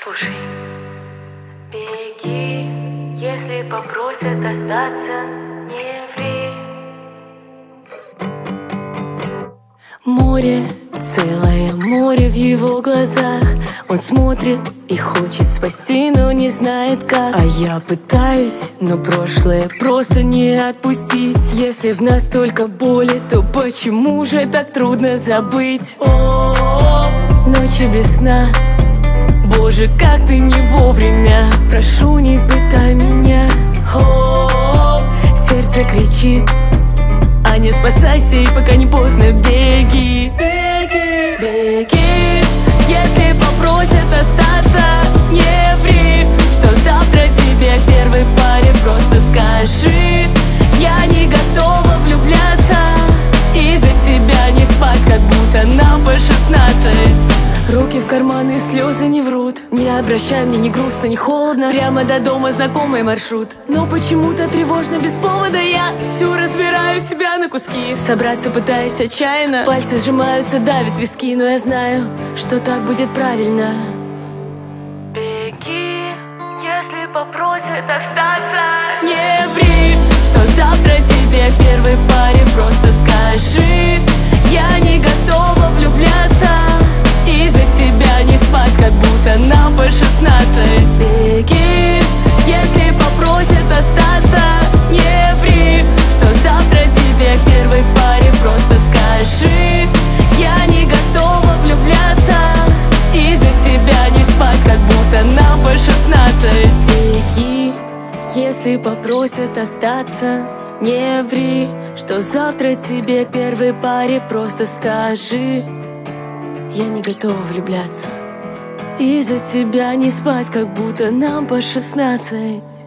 Слушай, беги, если попросят остаться, не ври. Море, целое море в его глазах. Он смотрит и хочет спасти, но не знает как. А я пытаюсь, но прошлое просто не отпустить. Если в нас столько боли, то почему же так трудно забыть? О, ночи без сна, Боже, как ты не вовремя. Прошу, не пытай меня. О, сердце кричит, а не спасайся, и пока не поздно, беги. Беги, беги, если попросят остаться, не ври, что завтра тебе к первой паре просто скажи. Я не готова влюбляться, из-за тебя не спать, как будто нам по 16. Руки в карманы, слезы не врут. Не обращай, мне не грустно, не холодно. Прямо до дома знакомый маршрут. Но почему-то тревожно без повода. Я всю разбираю себя на куски. Собраться пытаюсь отчаянно. Пальцы сжимаются, давят виски. Но я знаю, что так будет правильно. Беги, если попросят остаться, Не ври, что завтра тебе к первой паре просто скажи. Я не готова влюбляться, из-за тебя не спать, как будто нам по 16. Беги, если попросят остаться, не ври, что завтра тебе к первой паре просто скажи. Я не готова влюбляться, из-за тебя не спать, как будто нам по 16. Беги, если попросят остаться, не ври, что завтра тебе к первой паре просто скажи. Я не готова влюбляться, из-за тебя не спать, как будто нам по 16.